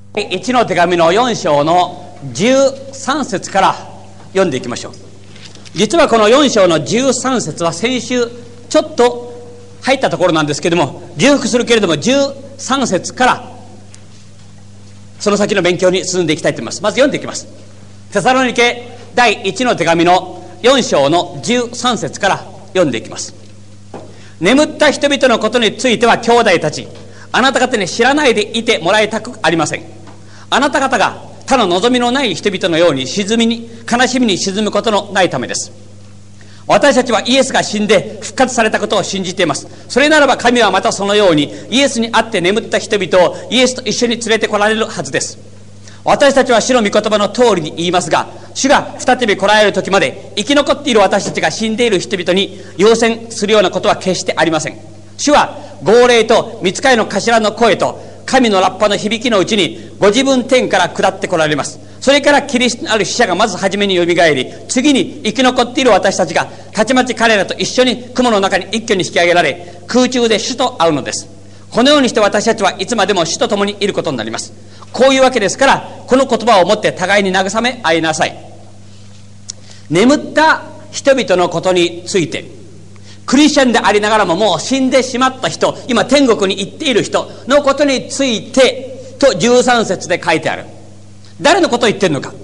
1の手紙の4章の13節から読んでいきましょう。実はこの4章の13節は先週ちょっと入ったところなんですけども、重複するけれども13節からその先の勉強に進んでいきたいと思います。まず読んでいきます。テサロニケ第1の手紙の4章の13節から読んでいきます。眠った人々のことについては兄弟たち、あなた方に知らないでいてもらいたくありません。あなた方が他の望みのない人々のように悲しみに沈むことのないためです。私たちはイエスが死んで復活されたことを信じています。それならば神はまたそのようにイエスにあって眠った人々をイエスと一緒に連れてこられるはずです。私たちは主の御言葉の通りに言いますが、主が再び来られる時まで生き残っている私たちが死んでいる人々に要請するようなことは決してありません。主は号令と御使いの頭の声と神のラッパの響きのうちにご自分天から下って来られます。それからキリストのある死者がまず初めによみがえり、次に生き残っている私たちがたちまち彼らと一緒に雲の中に一挙に引き上げられ、空中で主と会うのです。このようにして私たちはいつまでも主と共にいることになります。こういうわけですから、この言葉をもって互いに慰め合いなさい。眠った人々のことについて、クリスチャンでありながらももう死んでしまった人、今天国に行っている人のことについてと13節で書いてある。誰のことを言ってるのか。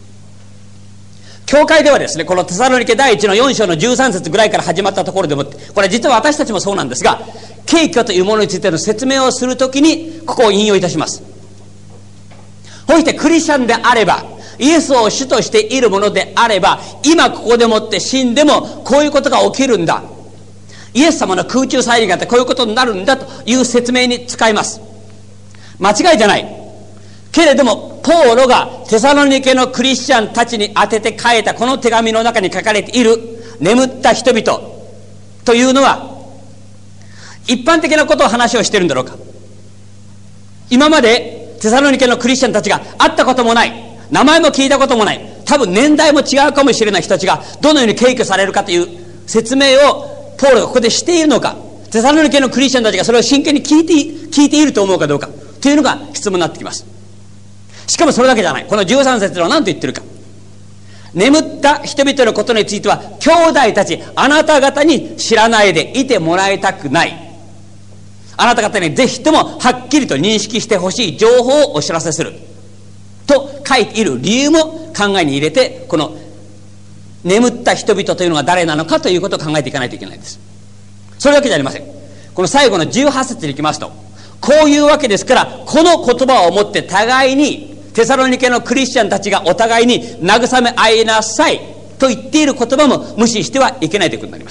教会ではですね、このテサロニケ第1の4章の13節ぐらいから始まったところでもって、これ実は私たちもそうなんですが、景挙というものについての説明をするときにここを引用いたします。そしてクリスチャンであれば、イエスを主としているものであれば、今ここでもって死んでもこういうことが起きるんだ、イエス様の空中再臨があってこういうことになるんだという説明に使います。間違いじゃないけれども、ポーロがテサロニケのクリスチャンたちに宛てて書いたこの手紙の中に書かれている眠った人々というのは一般的なことを話をしているんだろうか。今までテサロニケのクリスチャンたちが会ったこともない、名前も聞いたこともない、多分年代も違うかもしれない人たちがどのように敬挙されるかという説明をポールがここでしているのか、テサロニケのクリスチャンたちがそれを真剣に聞いていると思うかどうかというのが質問になってきます。しかもそれだけじゃない。この13節では何と言ってるか。眠った人々のことについては兄弟たち、あなた方に知らないでいてもらいたくない、あなた方にぜひともはっきりと認識してほしい情報をお知らせすると書いている理由も考えに入れて、この眠った人々というのが誰なのかということを考えていかないといけないんです。それだけじゃありません。この最後の18節に行きますと、こういうわけですから、この言葉をもって互いにテサロニケのクリスチャンたちがお互いに慰め合いなさいと言っている言葉も無視してはいけないということになります。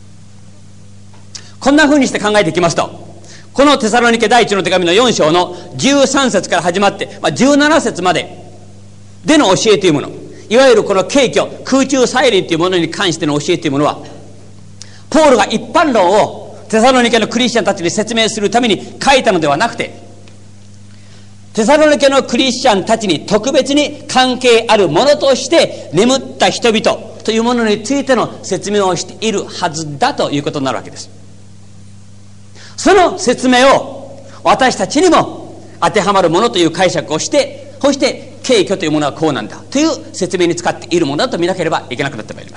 こんな風にして考えていきますと、このテサロニケ第1の手紙の4章の13節から始まって、17節まででの教えというもの、いわゆるこの景挙、空中再臨というものに関しての教えというものは、ポールが一般論をテサロニケのクリスチャンたちに説明するために書いたのではなくて、テサロニケのクリスチャンたちに特別に関係あるものとして眠った人々というものについての説明をしているはずだということになるわけです。その説明を私たちにも当てはまるものという解釈をして、そして景挙というものはこうなんだという説明に使っているものだと見なければいけなくなってまいります。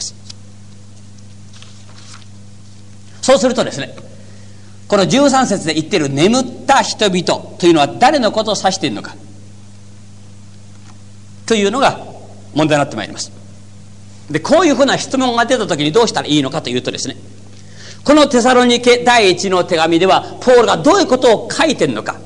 そうするとですね、この13節で言っている眠った人々というのは誰のことを指しているのかというのが問題になってまいります。で、こういうふうな質問が出た時にどうしたらいいのかというとですね、このテサロニケ第1の手紙ではポールがどういうことを書いているのか、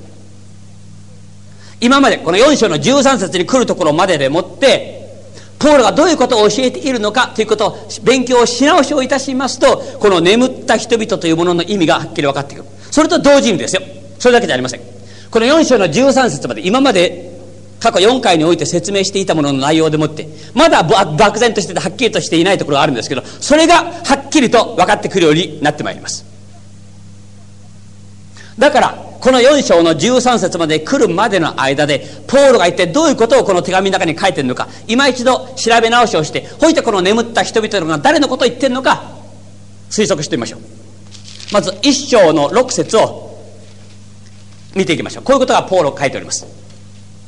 今までこの4章の13節に来るところまででもってポールがどういうことを教えているのかということを勉強し直しをいたしますと、この眠った人々というものの意味がはっきり分かってくる。それと同時にですよ、それだけじゃありません。この4章の13節まで今まで過去4回において説明していたものの内容でもってまだ漠然としててはっきりとしていないところがあるんですけど、それがはっきりと分かってくるようになってまいります。だからこの4章の13節まで来るまでの間でポールが一体どういうことをこの手紙の中に書いているのか、今一度調べ直しをして、そしてこの眠った人々が誰のことを言っているのか推測してみましょう。まず1章の6節を見ていきましょう。こういうことがポールが書いております。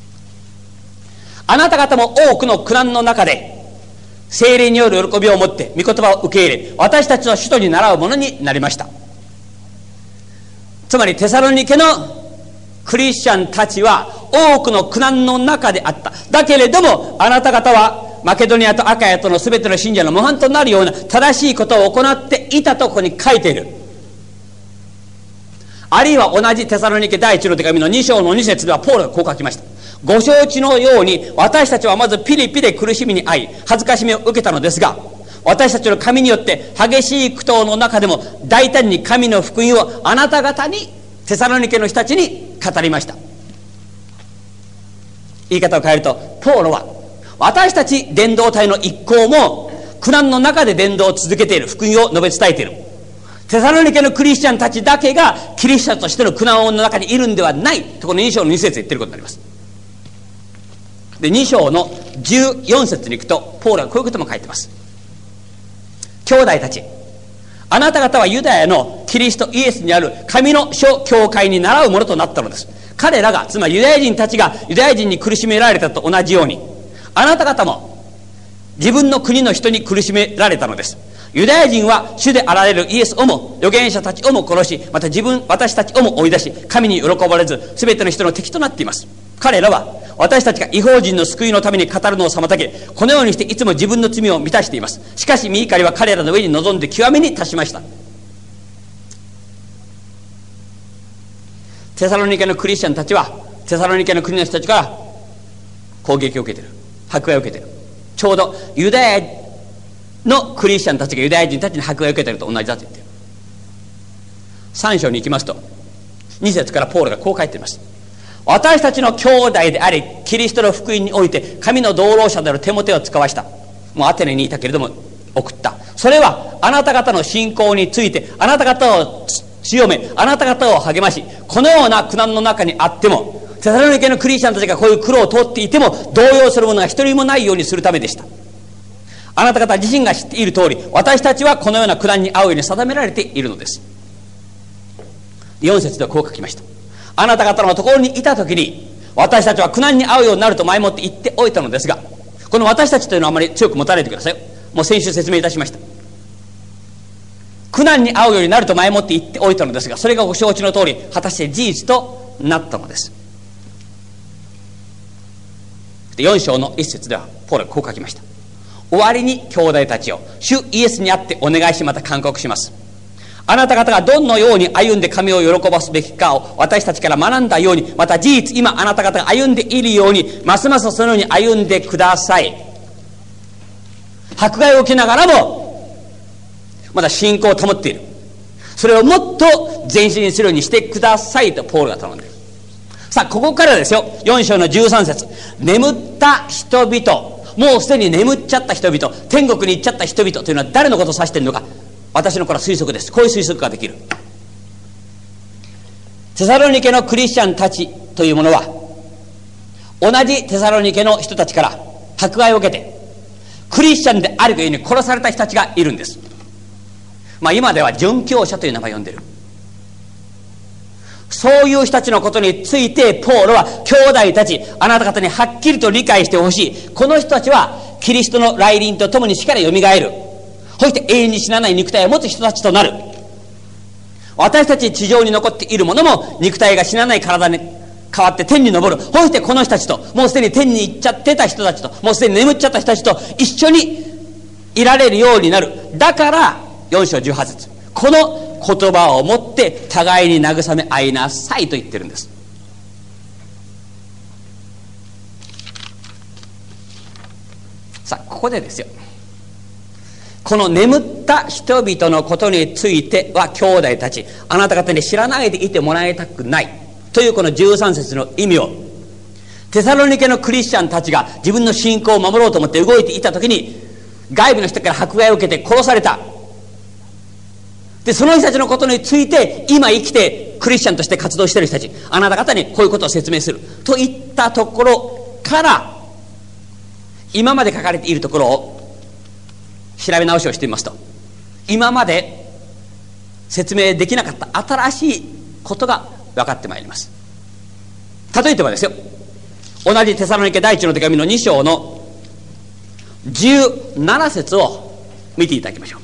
あなた方も多くの苦難の中で聖霊による喜びを持って御言葉を受け入れ、私たちの使徒に倣うものになりました。つまりテサロニケのクリスチャンたちは多くの苦難の中であった。だけれどもあなた方はマケドニアとアカヤとの全ての信者の模範となるような正しいことを行っていたとここに書いている。あるいは同じテサロニケ第一の手紙の2章の2節ではポールがこう書きました。ご承知のように私たちはまずピリピで苦しみに遭い恥ずかしみを受けたのですが、私たちの神によって激しい苦闘の中でも大胆に神の福音をあなた方に、テサロニケの人たちに語りました。言い方を変えると、ポールは私たち伝道隊の一行も苦難の中で伝道を続けている、福音を述べ伝えている。テサロニケのクリスチャンたちだけがキリスチャンとしての苦難の中にいるんではないと、この2章の2節で言ってることになります。で2章の14節に行くとポールはこういうことも書いてます。兄弟たち、あなた方はユダヤのキリストイエスにある神の諸教会に倣うものとなったのです。彼らが、つまりユダヤ人たちがユダヤ人に苦しめられたと同じように、あなた方も自分の国の人に苦しめられたのです。ユダヤ人は主であられるイエスをも預言者たちをも殺し、また私たちをも追い出し、神に喜ばれず全ての人の敵となっています。彼らは私たちが異邦人の救いのために語るのを妨げ、このようにしていつも自分の罪を満たしています。しかし御怒りは彼らの上に臨んで極めに達しました。テサロニケのクリスチャンたちはテサロニケの国の人たちから攻撃を受けている、迫害を受けている。ちょうどユダヤのクリスチャンたちがユダヤ人たちに迫害を受けていると同じだと言っている。3章に行きますと2節からポールがこう書いています。私たちの兄弟でありキリストの福音において神の同労者であるテモテを使わした。もうアテネにいたけれども送った。それはあなた方の信仰についてあなた方を強め、あなた方を励まし、このような苦難の中にあっても、テサロニケのクリスチャンたちがこういう苦労を通っていても動揺する者が一人もないようにするためでした。あなた方自身が知っている通り、私たちはこのような苦難に遭うように定められているのです。4節ではこう書きました。あなた方のところにいた時に私たちは苦難に遭うようになると前もって言っておいたのですが、この私たちというのはあまり強く持たないでください。もう先週説明いたしました。苦難に遭うようになると前もって言っておいたのですが、それがご承知の通り果たして事実となったのです。で4章の1節ではポールはこう書きました。終わりに兄弟たちを主イエスにあってお願いし、また勧告します。あなた方がどのように歩んで神を喜ばすべきかを私たちから学んだように、また事実今あなた方が歩んでいるようにますますそのように歩んでください。迫害を受けながらもまだ信仰を保っている。それをもっと前進するようにしてくださいとポールが頼んでいる。さあここからですよ、4章の13節、眠った人々、もうすでに眠っちゃった人々、天国に行っちゃった人々というのは誰のことを指しているのか、私のこれは推測です。こういう推測ができる。テサロニケのクリスチャンたちというものは同じテサロニケの人たちから迫害を受けてクリスチャンであるというように殺された人たちがいるんです。今では殉教者という名前を呼んでいる。そういう人たちのことについてポールは兄弟たち、あなた方にはっきりと理解してほしい。この人たちはキリストの来臨とともに死からよみがえる、そして永遠に死なない肉体を持つ人たちとなる。私たち地上に残っているものも肉体が死なない体に変わって天に昇る。そしてこの人たちと、もうすでに天に行っちゃってた人たちと、もうすでに眠っちゃった人たちと一緒にいられるようになる。だから4章18節、この言葉をもって互いに慰め合いなさいと言ってるんです。さあここでですよ、この眠った人々のことについては兄弟たち、あなた方に知らないでいてもらいたくないというこの13節の意味を、テサロニケのクリスチャンたちが自分の信仰を守ろうと思って動いていた時に外部の人から迫害を受けて殺された。でその人たちのことについて今生きてクリスチャンとして活動している人たち、あなた方にこういうことを説明するといったところから今まで書かれているところを調べ直しをしてみますと、今まで説明できなかった新しいことが分かってまいります。例えばですよ、 同じテサロニケ第一の手紙の2章の17節を見ていただきましょう。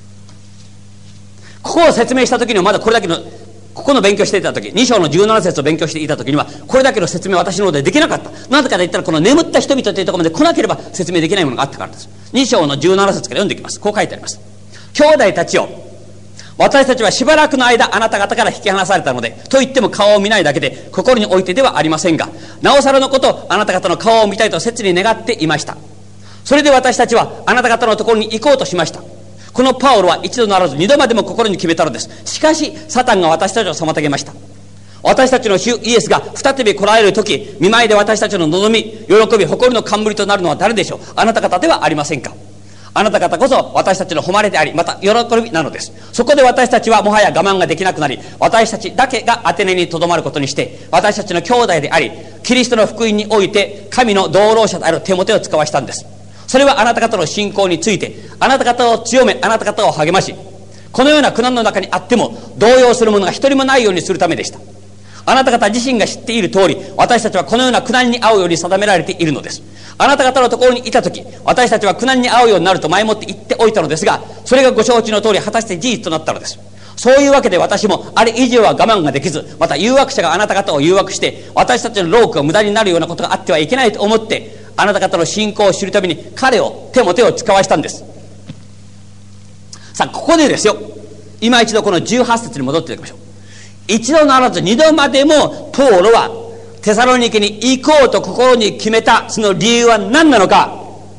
ここを説明した時にはまだこれだけの、ここの勉強していた時、2章の17節を勉強していた時にはこれだけの説明は私の方でできなかった。なぜかといったら、この眠った人々というところまで来なければ説明できないものがあったからです。2章の17節から読んでいきます。こう書いてあります。兄弟たちよ、私たちはしばらくの間あなた方から引き離されたので、と言っても顔を見ないだけで心に置いてではありませんが、なおさらのことあなた方の顔を見たいと切に願っていました。それで私たちはあなた方のところに行こうとしました。このパウロは一度ならず二度までも心に決めたのです。しかしサタンが私たちを妨げました。私たちの主イエスが再び来られる時、見舞いで私たちの望み、喜び、誇りの冠となるのは誰でしょう。あなた方ではありませんか。あなた方こそ私たちの誉れであり、また喜びなのです。そこで私たちはもはや我慢ができなくなり、私たちだけがアテネにとどまることにして、私たちの兄弟であり、キリストの福音において神の同労者であるテモテを使わしたんです。それはあなた方の信仰について、あなた方を強め、あなた方を励まし、このような苦難の中にあっても動揺する者が一人もないようにするためでした。あなた方自身が知っている通り、私たちはこのような苦難に遭うように定められているのです。あなた方のところにいたとき、私たちは苦難に遭うようになると前もって言っておいたのですが、それがご承知の通り果たして事実となったのです。そういうわけで私もあれ以上は我慢ができず、また誘惑者があなた方を誘惑して私たちの労苦が無駄になるようなことがあってはいけないと思って、あなた方の信仰を知るために彼を、テモテを使わしたんです。さあここでですよ、今一度この18節に戻っていきましょう。一度ならず二度までもポーロはテサロニケに行こうと心に決めたその理由は何なのか。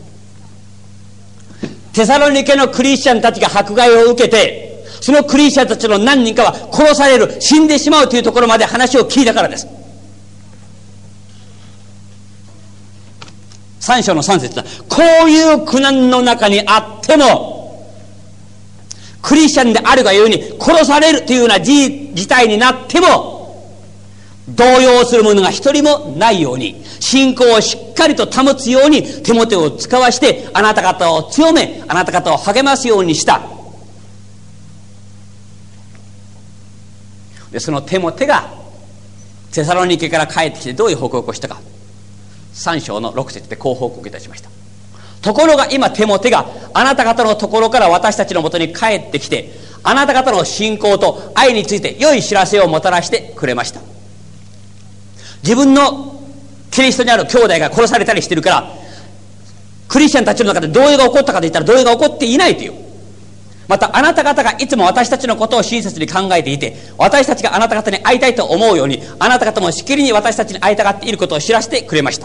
テサロニケのクリスチャンたちが迫害を受けて、そのクリスチャンたちの何人かは殺される、死んでしまうというところまで話を聞いたからです。3章の3節だ。こういう苦難の中にあっても、クリスチャンであるがゆえに殺されるというような事態になっても、動揺する者が一人もないように、信仰をしっかりと保つようにテモテを使わして、あなた方を強め、あなた方を励ますようにした。でそのテモテがテサロニケから帰ってきてどういう報告をしたか。3章の6節でこう報告いたしました。ところが今テモテがあなた方のところから私たちのもとに帰ってきて、あなた方の信仰と愛について良い知らせをもたらしてくれました。自分のキリストにある兄弟が殺されたりしてるから、クリスチャンたちの中で動揺が起こったかといったら動揺が起こっていないという。またあなた方がいつも私たちのことを親切に考えていて、私たちがあなた方に会いたいと思うように、あなた方もしきりに私たちに会いたがっていることを知らせてくれました。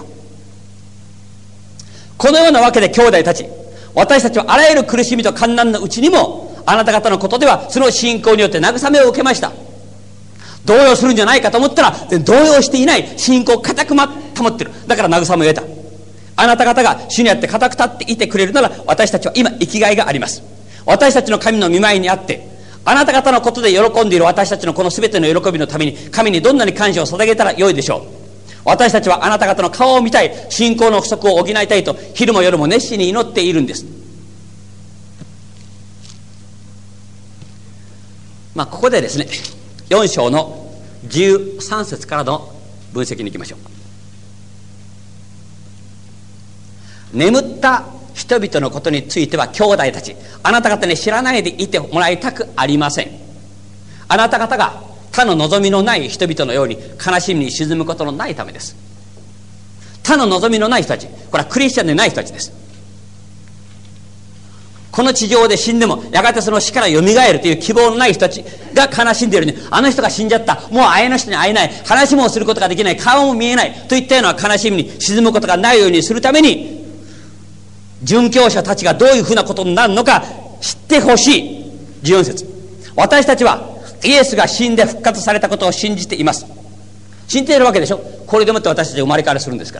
このようなわけで兄弟たち、私たちはあらゆる苦しみと患難のうちにも、あなた方のことではその信仰によって慰めを受けました。動揺するんじゃないかと思ったら動揺していない、信仰を固く保ってる。だから慰めを得た。あなた方が主にあって固く立っていてくれるなら、私たちは今生きがいがあります。私たちの神の御前にあって、あなた方のことで喜んでいる私たちのこの全ての喜びのために神にどんなに感謝を捧げたらよいでしょう。私たちはあなた方の顔を見たい、信仰の不足を補いたいと昼も夜も熱心に祈っているんです。ここでですね、4章の13節からの分析に行きましょう。眠った人々のことについては兄弟たち、あなた方に知らないでいてもらいたくありません。あなた方が他の望みのない人々のように悲しみに沈むことのないためです。他の望みのない人たち、これはクリスチャンでない人たちです。この地上で死んでもやがてその死からよみがえるという希望のない人たちが悲しんでいるのに、あの人が死んじゃった、もう会えの人に会えない、話もすることができない、顔も見えないといったような悲しみに沈むことがないようにするために、殉教者たちがどういうふうなことになるのか知ってほしい。14節、私たちはイエスが死んで復活されたことを信じています。信じているわけでしょ。これでもって私たち生まれ変わりするんですから。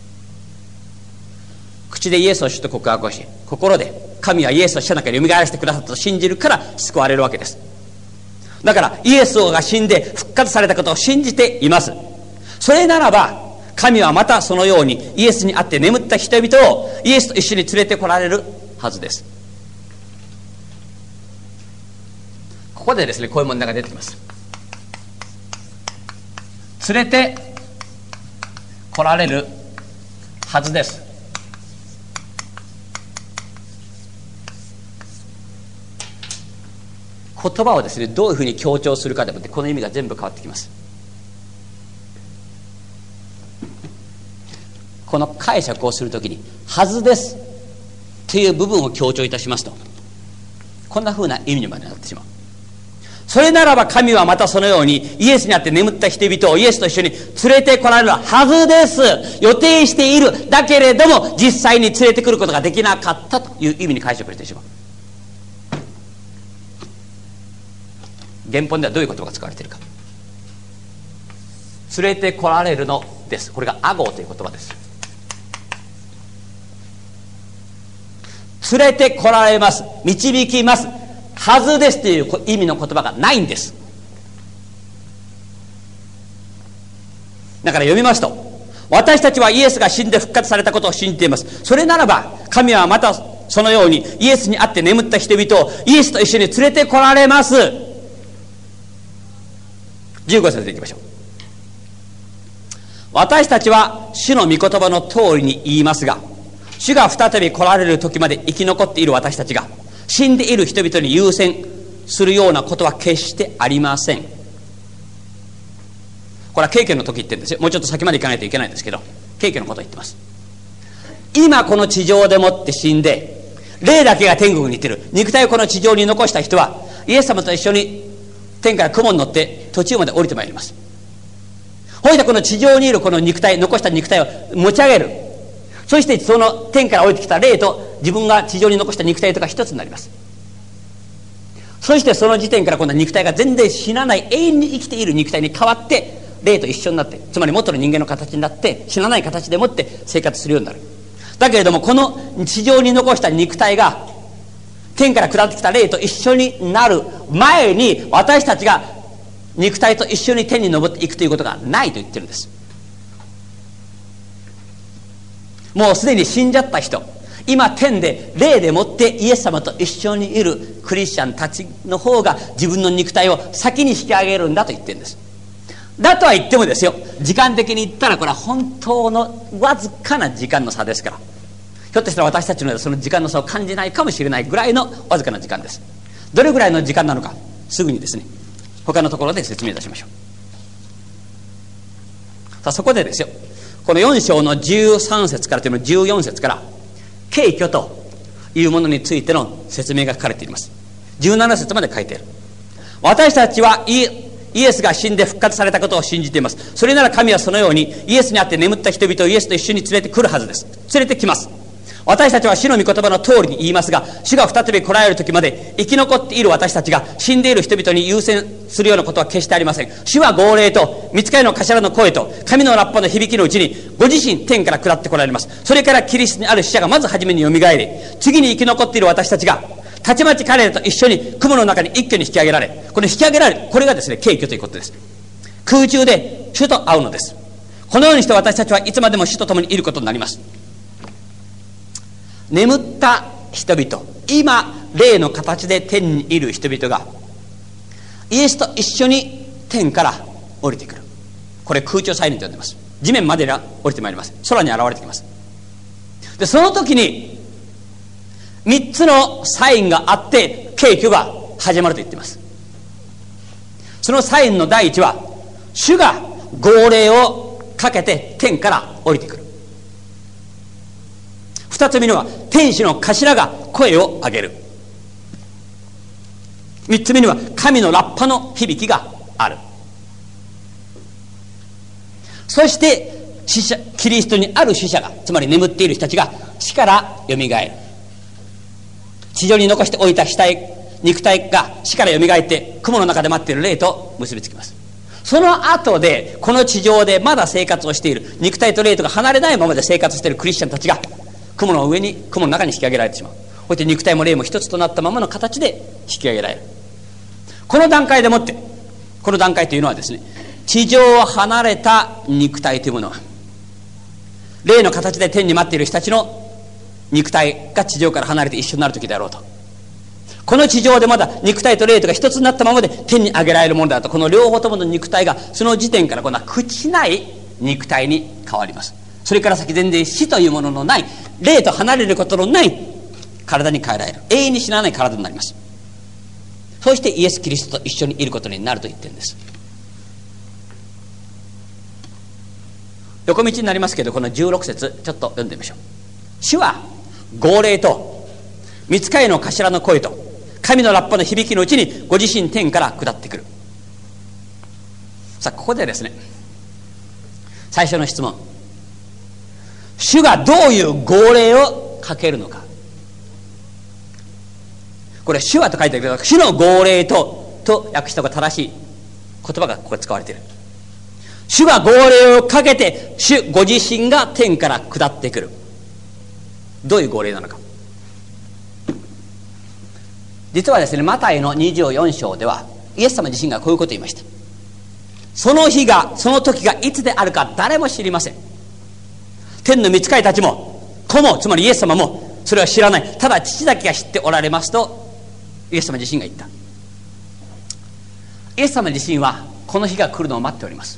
口でイエスを主と告白をし、心で神はイエスを死者の中によみがえらせてくださったと信じるから救われるわけです。だからイエスが死んで復活されたことを信じています。それならば神はまたそのようにイエスにあって眠った人々をイエスと一緒に連れてこられるはずです。ここでですね、こういう問題が出てきます。連れて来られるはずです。言葉をですね、どういうふうに強調するかでもってこの意味が全部変わってきます。この解釈をするときにはずですという部分を強調いたしますと、こんなふうな意味にまでなってしまう。それならば神はまたそのようにイエスにあって眠った人々をイエスと一緒に連れてこられるはずです。予定している。だけれども実際に連れてくることができなかったという意味に解釈してしまう。原本ではどういう言葉が使われているか。連れてこられるのです。これがアゴーという言葉です。連れてこられます。導きます。はずですという意味の言葉がないんです。だから読みますと、私たちはイエスが死んで復活されたことを信じています。それならば神はまたそのようにイエスにあって眠った人々をイエスと一緒に連れてこられます。15節でいきましょう。私たちは主の御言葉の通りに言いますが、主が再び来られる時まで生き残っている私たちが死んでいる人々に優先するようなことは決してありません。これは経験の時言ってるんですよ。もうちょっと先まで行かないといけないんですけど、経験のことを言ってます。今この地上でもって死んで霊だけが天国に行ってる、肉体をこの地上に残した人はイエス様と一緒に天から雲に乗って途中まで降りてまいります。ほいでこの地上にいるこの肉体、残した肉体を持ち上げる。そしてその天から降りてきた霊と自分が地上に残した肉体とが一つになります。そしてその時点から今度は肉体が全然死なない永遠に生きている肉体に変わって霊と一緒になって、つまり元の人間の形になって死なない形でもって生活するようになる。だけれどもこの地上に残した肉体が天から下ってきた霊と一緒になる前に私たちが肉体と一緒に天に昇っていくということがないと言ってるんです。もうすでに死んじゃった人、今天で霊でもってイエス様と一緒にいるクリスチャンたちの方が自分の肉体を先に引き上げるんだと言ってるんです。だとは言ってもですよ、時間的に言ったらこれは本当のわずかな時間の差ですから、ひょっとしたら私たちのその時間の差を感じないかもしれないぐらいのわずかな時間です。どれぐらいの時間なのか、すぐにですね他のところで説明いたしましょう。さあそこでですよ、この4章の13節からというの14節から敬虚というものについての説明が書かれています。17節まで書いている。私たちはイエスが死んで復活されたことを信じています。それなら神はそのようにイエスにあって眠った人々をイエスと一緒に連れてくるはずです。連れてきます。私たちは主の御言葉の通りに言いますが、主が再び来られる時まで生き残っている私たちが死んでいる人々に優先するようなことは決してありません。主は号令と御使いの頭の声と神のラッパの響きのうちにご自身天から下って来られます。それからキリストにある死者がまず初めによみがえり、次に生き残っている私たちがたちまち彼らと一緒に雲の中に一挙に引き上げられ、この引き上げられる、これがですね敬虚ということです。空中で主と会うのです。このようにして私たちはいつまでも主と共にいることになります。眠った人々、今霊の形で天にいる人々がイエスと一緒に天から降りてくる。これ空中サイレンと呼んでいます。地面まで降りてまいります。空に現れてきます。でその時に3つのサインがあって敬虚が始まると言っています。そのサインの第一は、主が号令をかけて天から降りてくる。2つ目のは天使の頭が声を上げる。3つ目には神のラッパの響きがある。そして死者、キリストにある死者が、つまり眠っている人たちが死からよみがえる。地上に残しておいた死体、肉体が死からよみがえって雲の中で待っている霊と結びつきます。その後でこの地上でまだ生活をしている、肉体と霊とが離れないままで生活しているクリスチャンたちが雲の中に引き上げられてしまう。そして肉体も霊も一つとなったままの形で引き上げられる。この段階でもって、この段階というのはですね、地上を離れた肉体というものは霊の形で天に待っている人たちの肉体が地上から離れて一緒になる時であろうと。この地上でまだ肉体と霊とが一つになったままで天に上げられるものだと、この両方ともの肉体がその時点からこの朽ちない肉体に変わります。それから先全然死というもののない、霊と離れることのない体に変えられる、永遠に死なない体になります。そしてイエス・キリストと一緒にいることになると言ってるんです。横道になりますけど、この16節ちょっと読んでみましょう。主は号令と御使いの頭の声と神のラッパの響きのうちにご自身天から下ってくる。さあここでですね、最初の質問、主がどういう号令をかけるのか。これ主はと書いてあるけど、主の号令と訳した方が正しい言葉がここで使われている。主が号令をかけて主ご自身が天から下ってくる。どういう号令なのか。実はですね、マタイの24章ではイエス様自身がこういうことを言いました。その日が、その時がいつであるか誰も知りません。天の御使いたちも子も、つまりイエス様もそれは知らない。ただ父だけが知っておられますとイエス様自身が言った。イエス様自身はこの日が来るのを待っております。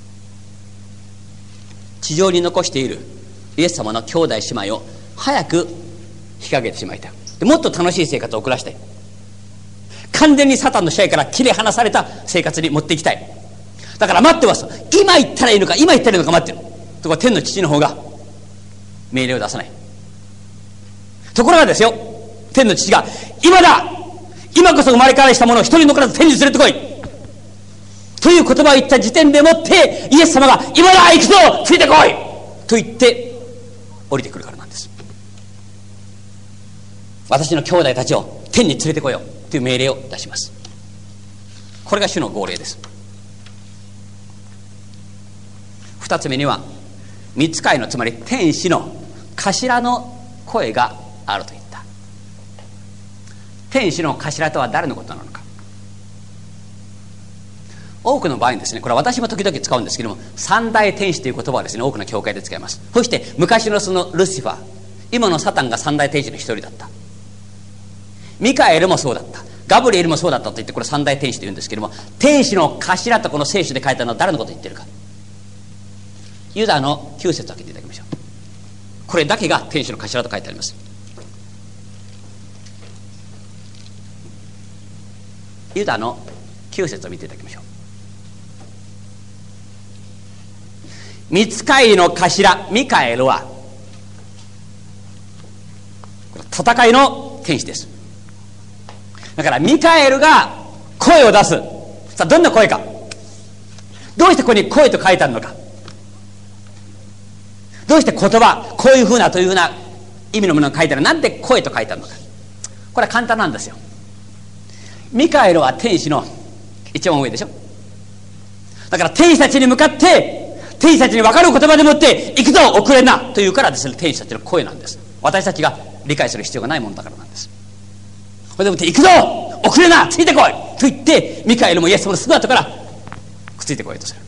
地上に残しているイエス様の兄弟姉妹を早く引き上げてしまいたい。もっと楽しい生活を送らせたい。完全にサタンの支配から切り離された生活に持っていきたい。だから待ってます。今言ったらいいのか、今言ったらいいのか待ってる。ところが天の父の方が命令を出さない。ところがですよ、天の父が今だ、今こそ生まれ変わりしたものを一人残らず天に連れてこいという言葉を言った時点でもってイエス様が今だ、行くぞ、ついてこいと言って降りてくるからなんです。私の兄弟たちを天に連れてこようという命令を出します。これが主の号令です。二つ目には御使いの、つまり天使の頭の声があると言った。天使の頭とは誰のことなのか。多くの場合にですね、これは私も時々使うんですけども、三大天使という言葉はですね、多くの教会で使います。そして昔のそのルシファー、今のサタンが三大天使の一人だった。ミカエルもそうだった、ガブリエルもそうだったと言って、これ三大天使と言うんですけども、天使の頭とこの聖書で書いたのは誰のことを言っているか。ユダの9節を開けていただきましょう。これだけが天使の頭と書いてあります。ユダの9節を見ていただきましょう。御使いの頭ミカエルは戦いの天使です。だからミカエルが声を出す。さあどんな声か。どうしてここに声と書いてあるのか。どうして言葉、こういうふうなというふうな意味のものが書いてある。なんで声と書いてあるのか。これは簡単なんですよ。ミカエルは天使の一番上でしょ。だから天使たちに向かって、天使たちに分かる言葉でもって行くぞ、遅れなというからですね、天使たちの声なんです。私たちが理解する必要がないものだからなんです。それでもって行くぞ、遅れな、ついてこいと言って、ミカエルもイエス様のすぐ後からくっついてこいとする。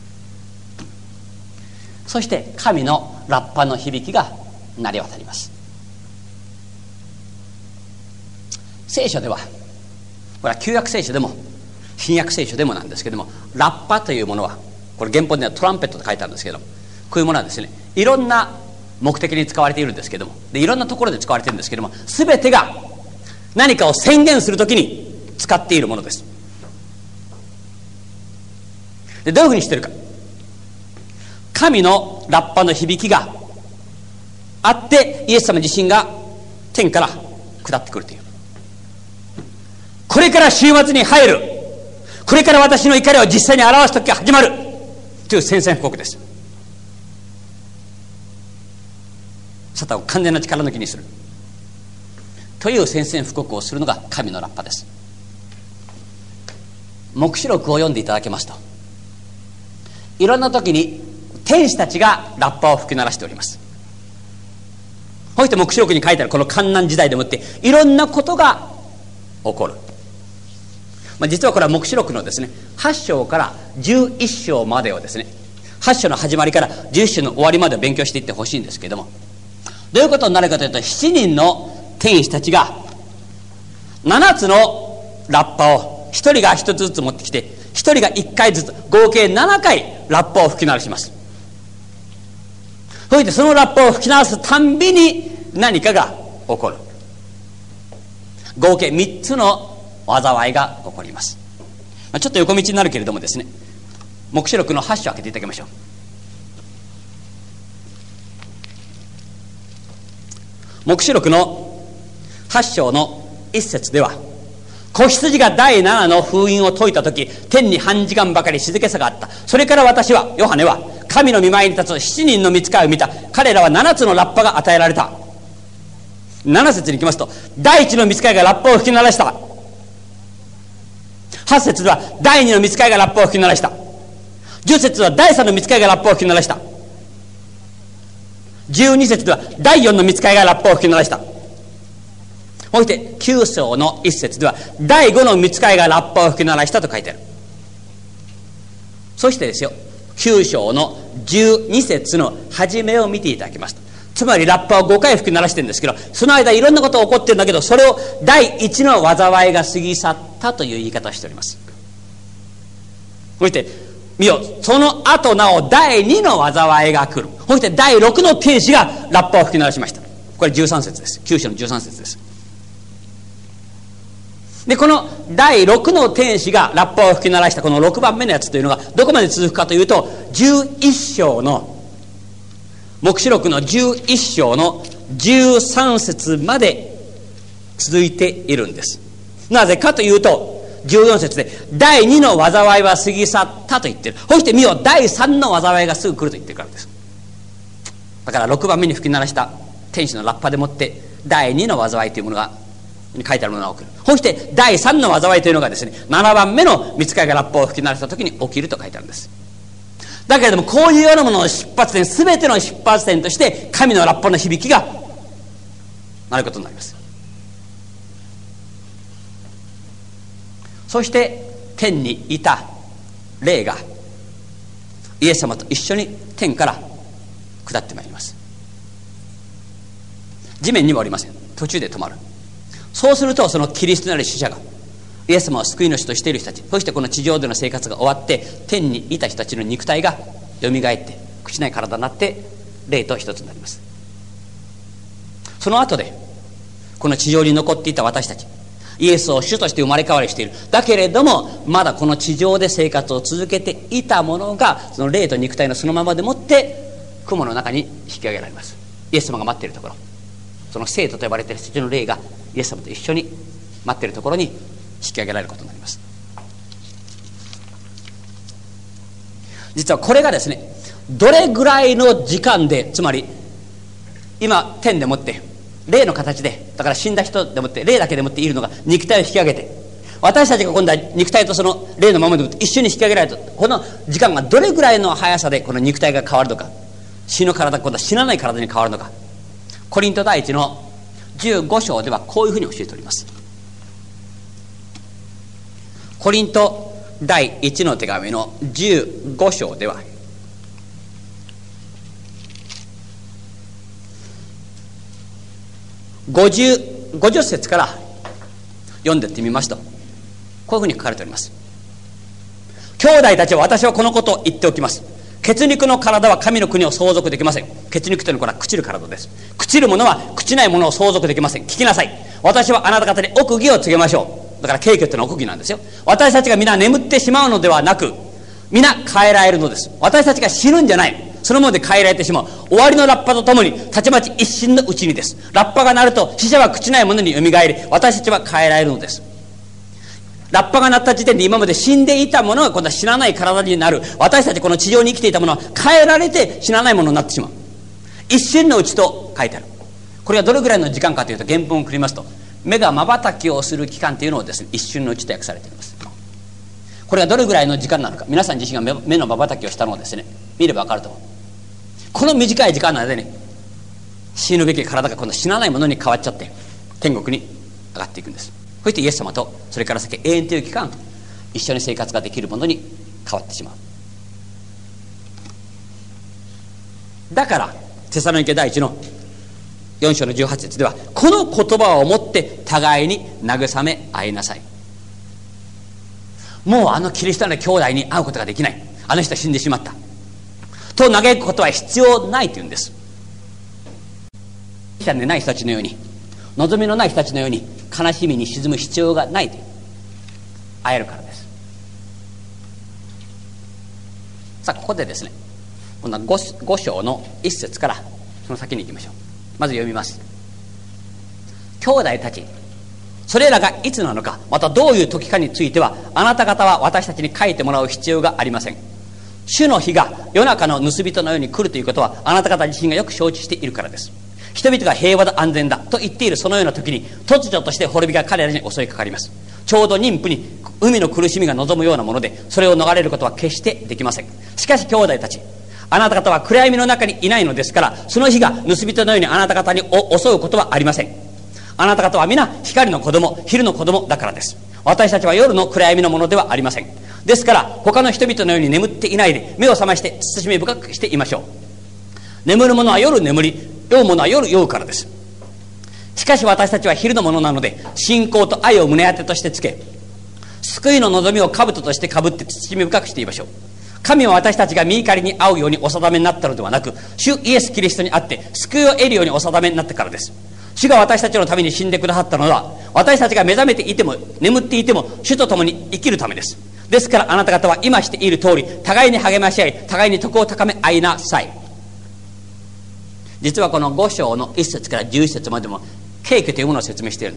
そして神のラッパの響きが鳴り渡ります。聖書では、これは旧約聖書でも新約聖書でもなんですけども、ラッパというものは、これ原本ではトランペットと書いてあるんですけども、こういうものはですね、いろんな目的に使われているんですけども、でいろんなところで使われているんですけども、全てが何かを宣言するときに使っているものです。でどういうふうにしているか。神のラッパの響きがあってイエス様自身が天から下ってくるという、これから週末に入る、これから私の怒りを実際に表す時が始まるという宣戦布告です。サタンを完全な力抜きにするという宣戦布告をするのが神のラッパです。黙示録を読んでいただけますと、いろんな時に天使たちがラッパを吹き鳴らしております。そして黙示録に書いてあるこの患難時代でもっていろんなことが起こる。実はこれは黙示録のですね、8章から11章までをですね、8章の始まりから11章の終わりまでを勉強していってほしいんですけれども、どういうことになるかというと、7人の天使たちが7つのラッパを1人が1つずつ持ってきて、1人が1回ずつ合計7回ラッパを吹き鳴らします。 そしてそのラッパを吹き鳴らすたんびに何かが起こる。合計3つの災いが起こります。ちょっと横道になるけれどもですね、黙示録の8章開けていただきましょう。黙示録の8章の1節では、子羊が第7の封印を解いたとき、天に半時間ばかり静けさがあった。それから私は、ヨハネは、神の御前に立つ7人の御使いを見た。彼らは7つのラッパが与えられた。7節に行きますと、第1の御使いがラッパを吹き鳴らした。8節では、第2の御使いがラッパを吹き鳴らした。10節では、第3の御使いがラッパを吹き鳴らした。12節では、第4の御使いがラッパを吹き鳴らした。そして9章の1節では、第5の御使いがラッパを吹き鳴らしたと書いてある。そしてですよ、9章の12節の初めを見ていただきますと、つまりラッパを5回吹き鳴らしてるんですけど、その間いろんなことが起こってるんだけど、それを第1の災いが過ぎ去ったという言い方をしております。そして見よ、その後なお第2の災いが来る。そして第6の天使がラッパを吹き鳴らしました。これ13節です。9章の13節です。で、この第6の天使がラッパを吹き鳴らしたこの6番目のやつというのがどこまで続くかというと、11章の黙示録の11章の13節まで続いているんです。なぜかというと、14節で第2の災いは過ぎ去ったと言っている。そして見よ、第3の災いがすぐ来ると言っているからです。だから6番目に吹き鳴らした天使のラッパでもって第2の災いというものが書いてあるものが起きる。そして第3の災いというのがですね、7番目の御使いがラッパを吹き鳴らした時に起きると書いてあるんです。だけれども、こういうようなものの出発点、全ての出発点として神のラッパの響きがなることになります。そして天にいた霊がイエス様と一緒に天から下ってまいります。地面にもおりません。途中で止まる。そうすると、そのキリストなる死者がイエス様を救い主としている人たち、そしてこの地上での生活が終わって天にいた人たちの肉体がよみがえって朽ちない体になって霊と一つになります。その後でこの地上に残っていた私たち、イエスを主として生まれ変わりしている。だけれどもまだこの地上で生活を続けていたものが、その霊と肉体のそのままでもって雲の中に引き上げられます。イエス様が待っているところ、その聖徒と呼ばれている人たちの霊がイエス様と一緒に待っているところに引き上げられることになります。実はこれがですね、どれぐらいの時間で、つまり今天でもって霊の形で、だから死んだ人でもって霊だけでもっているのが肉体を引き上げて、私たちが今度は肉体とその霊のままでもって一緒に引き上げられると、この時間がどれぐらいの速さでこの肉体が変わるのか、死ぬ体、今度は死なない体に変わるのか、コリント第一の15章ではこういうふうに教えております。コリント第1の手紙の15章では、50節から読んでってみますと、こういうふうに書かれております。兄弟たちは、私はこのことを言っておきます。血肉の体は神の国を相続できません。血肉というのはこれは朽ちる体です。朽ちるものは朽ちないものを相続できません。聞きなさい。私はあなた方に奥義を告げましょう。だから敬虚というのは奥義なんですよ。私たちが皆眠ってしまうのではなく、皆変えられるのです。私たちが死ぬんじゃない。そのままで変えられてしまう。終わりのラッパとともにたちまち一瞬のうちにです。ラッパが鳴ると死者は朽ちないものによみがえり、私たちは変えられるのです。ラッパが鳴った時点で今まで死んでいたものが今度は死なない体になる。私たちこの地上に生きていたものは変えられて死なないものになってしまう。一瞬のうちと書いてある。これがどれぐらいの時間かというと、原文を送りますと、目が瞬きをする期間というのをですね、一瞬のうちと訳されています。これがどれぐらいの時間なのか、皆さん自身が目の瞬きをしたのをですね、見れば分かると思う。この短い時間の間に死ぬべき体が今度は死なないものに変わっちゃって天国に上がっていくんです。そしてイエス様とそれから先永遠という期間一緒に生活ができるものに変わってしまう。だからテサロニケ第一の4章の18節では、この言葉をもって互いに慰め合いなさい。もうあのキリストの兄弟に会うことができない、あの人は死んでしまったと嘆くことは必要ないというんです。 者でない人たちのように、望みのない人たちのように悲しみに沈む必要がないと会えるからです。さあここでですね、この 5章の1節からその先に行きましょう。まず読みます。兄弟たち、それらがいつなのか、またどういう時かについては、あなた方は私たちに書いてもらう必要がありません。主の日が夜中の盗人のように来るということは、あなた方自身がよく承知しているからです。人々が平和だ安全だと言っているそのような時に、突如として滅びが彼らに襲いかかります。ちょうど妊婦に海の苦しみが望むようなもので、それを逃れることは決してできません。しかし兄弟たち、あなた方は暗闇の中にいないのですから、その日が盗人のようにあなた方に襲うことはありません。あなた方は皆光の子供、昼の子供だからです。私たちは夜の暗闇のものではありません。ですから他の人々のように眠っていないで、目を覚まして慎み深くしていましょう。眠る者は夜眠り、酔う者は夜酔うからです。しかし私たちは昼のものなので、信仰と愛を胸当てとしてつけ、救いの望みを兜としてかぶって慎み深くしていましょう。神は私たちが御怒りに遭うようにお定めになったのではなく、主イエス・キリストにあって救いを得るようにお定めになってからです。主が私たちのために死んでくださったのは、私たちが目覚めていても眠っていても主と共に生きるためです。ですからあなた方は今している通り、互いに励まし合い、互いに徳を高め合いなさい。実はこの5章の1節から11節までも敬虚というものを説明しているんです。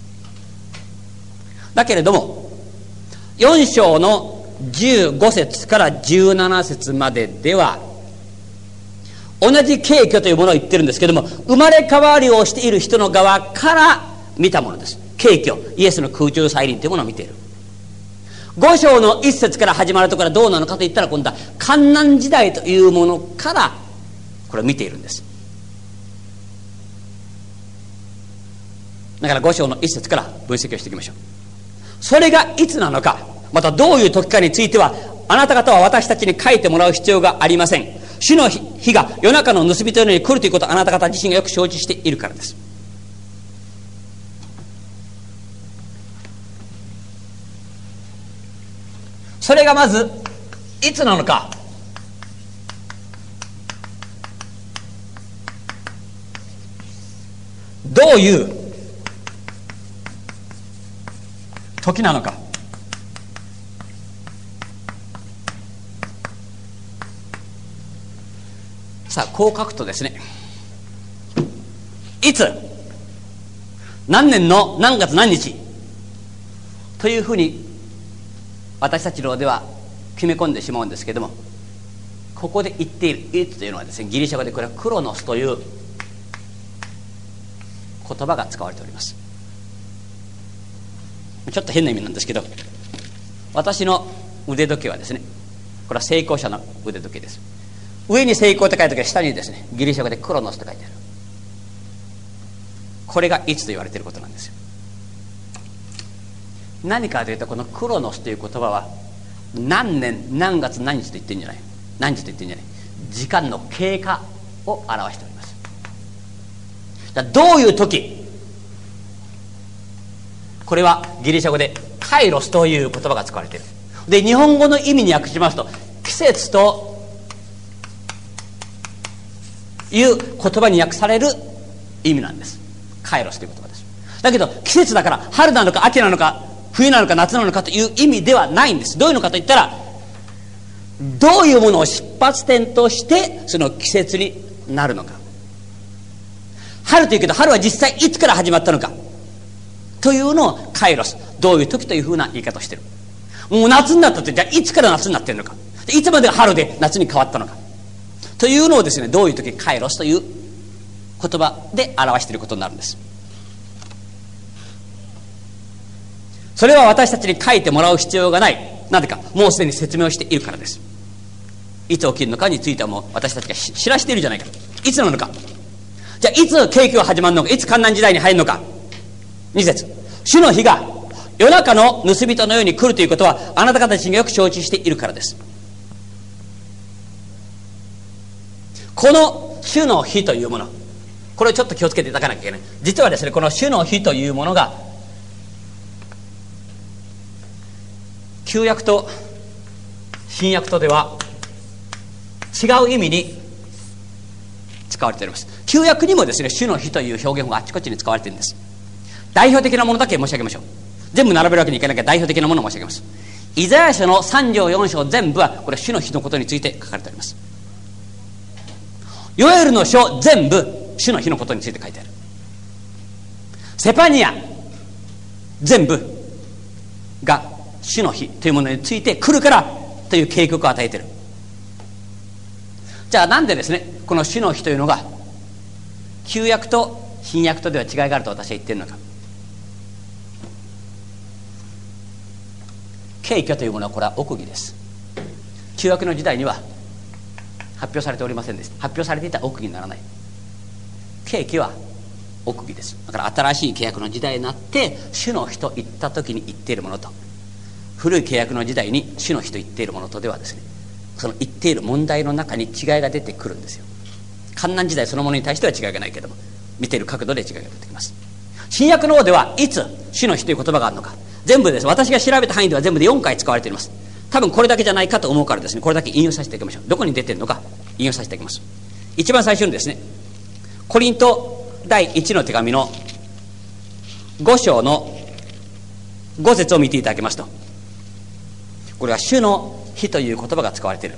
だけれども4章の15節から17節まででは、同じ敬虚というものを言ってるんですけども、生まれ変わりをしている人の側から見たものです。敬虚、イエスの空中再臨というものを見ている。5章の1節から始まるところはどうなのかといったら、今度は患難時代というものからこれを見ているんです。だから5章の1節から分析をしていきましょう。それがいつなのか、またどういう時かについては、あなた方は私たちに書いてもらう必要がありません。主の日が夜中の盗人のように来るということをあなた方自身がよく承知しているからです。それがまずいつなのか、どういう時なのか。さあこう書くとですね、いつ何年の何月何日というふうに私たちのでは決め込んでしまうんですけども、ここで言っているいつというのはですね、ギリシャ語でこれはクロノスという言葉が使われております。ちょっと変な意味なんですけど、私の腕時計はですね、これは成功者の腕時計です。上に成功って書いてあるけど、下にですねギリシャ語でクロノスと書いてある。これがいつと言われていることなんですよ。何かというと、このクロノスという言葉は何年何月何日と言ってるんじゃない、何日と言ってるんじゃない、時間の経過を表しております。だからどういう時、これはギリシャ語でカイロスという言葉が使われている。で日本語の意味に訳しますと、季節という言葉に訳される意味なんです。カイロスという言葉です。だけど季節だから春なのか秋なのか冬なのか夏なのかという意味ではないんです。どういうのかといったら、どういうものを出発点としてその季節になるのか。春というけど、春は実際いつから始まったのかというのをカイロス、どういう時というふうな言い方をしている。もう夏になったって、じゃあいつから夏になっているのか、いつまで春で夏に変わったのかというのをですね、どういう時、カイロスという言葉で表していることになるんです。それは私たちに書いてもらう必要がない。なぜか、もうすでに説明をしているからです。いつ起きるのかについてはもう私たちが知らしているじゃないか。いつなのか。じゃあいつ景気が始まるのか、いつ患難時代に入るのか。2節、主の日が夜中の盗人のように来るということは、あなた方自身がよく承知しているからです。この主の日というもの、これをちょっと気をつけていただかなきゃいけない。実はですね、この主の日というものが旧約と新約とでは違う意味に使われております。旧約にもですね、主の日という表現があちこちに使われているんです。代表的なものだけ申し上げましょう。全部並べるわけにいかなきゃ代表的なものを申し上げます。イザヤ書の3章4章全部はこれ主の日のことについて書かれております。ヨエルの書全部主の日のことについて書いてある。セパニア全部が主の日というものについて来るからという警告を与えている。じゃあなんでですね、この主の日というのが旧約と新約とでは違いがあると私は言っているのか。敬虚というものはこれは奥義です。旧約の時代には発表されておりませんでした。発表されていた奥義にならない。敬虚は奥義です。だから新しい契約の時代になって主の日と言った時に言っているものと、古い契約の時代に主の日と言っているものとではですね、その言っている問題の中に違いが出てくるんですよ。患難時代そのものに対しては違いがないけれども、見ている角度で違いが出てきます。新約の方ではいつ主の日という言葉があるのか、全部です。私が調べた範囲では全部で4回使われています。多分これだけじゃないかと思うからですね、これだけ引用させていただきましょう。どこに出ているのか引用させていただきます。一番最初にですね、コリント第1の手紙の5章の5節を見ていただきますと、これは主の日という言葉が使われている。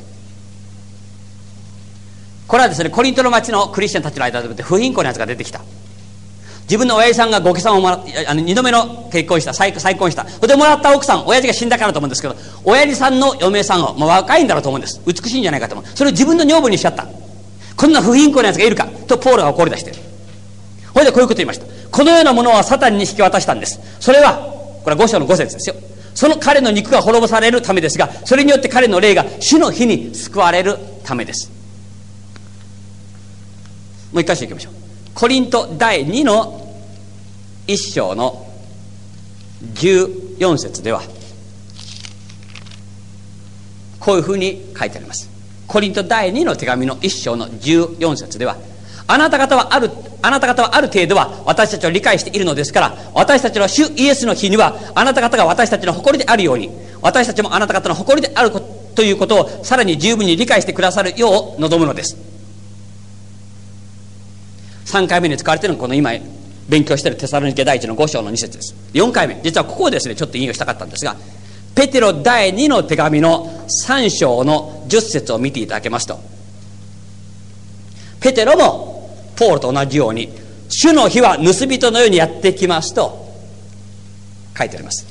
これはですね、コリントの町のクリスチャンたちの間で不貧困のやつが出てきた。自分の親父さんがご帰産を2度目の結婚した、再婚した。それでもらった奥さん、親父が死んだからと思うんですけど、親父さんの嫁さんを、若いんだろうと思うんです。美しいんじゃないかと思う。それを自分の女房にしちゃった。こんな不貧困なやつがいるかとポールが怒り出している。これでこういうことを言いました。このようなものはサタンに引き渡したんです。それはこれは5章の5節ですよ。その彼の肉が滅ぼされるためですが、それによって彼の霊が主の日に救われるためです。もう一回していきましょう。コリント第2の1章の14節ではこういうふうに書いてあります。コリント第2の手紙の1章の14節では、あなた方はある程度は私たちを理解しているのですから、私たちの主イエスの日にはあなた方が私たちの誇りであるように、私たちもあなた方の誇りであるということをさらに十分に理解してくださるよう望むのです。3回目に使われているのはこの今勉強しているテサロニケ第1の5章の2節です。4回目、実はここをですねちょっと引用したかったんですが、ペテロ第2の手紙の3章の10節を見ていただけますと、ペテロもポールと同じように主の日は盗人のようにやってきますと書いてあります。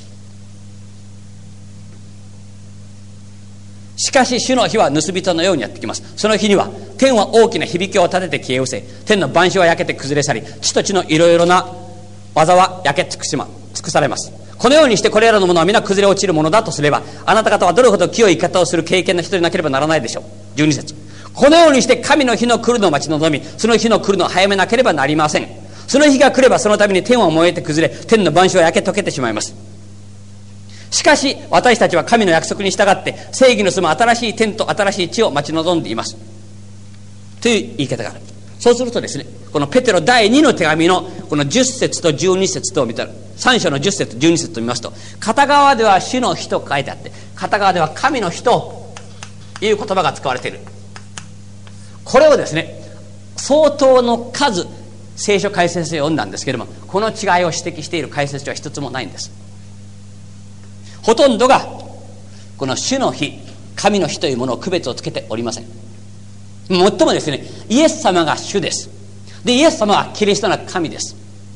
しかし主の日は盗人のようにやってきます。その日には天は大きな響きを立てて消え失せ、天の万象は焼けて崩れ去り、地と地のいろいろな技は焼け尽くされます。このようにしてこれらのものは皆崩れ落ちるものだとすれば、あなた方はどれほど清い生き方をする敬虔な人でなければならないでしょう。12節、このようにして神の日の来るのを待ち望み、その日の来るのを早めなければなりません。その日が来ればそのために天は燃えて崩れ、天の万象は焼け溶けてしまいます。しかし私たちは神の約束に従って正義の住む新しい天と新しい地を待ち望んでいますという言い方がある。そうするとですね、このペテロ第2の手紙のこの10節と12節と見たら、3章の10節12節と見ますと、片側では主の日と書いてあって、片側では神の日という言葉が使われている。これをですね相当の数聖書解説書を読んだんですけれども、この違いを指摘している解説書は一つもないんです。ほとんどがこの主の日、神の日というものを区別をつけておりません。もっともですね、イエス様が主です。でイエス様はキリストの神です。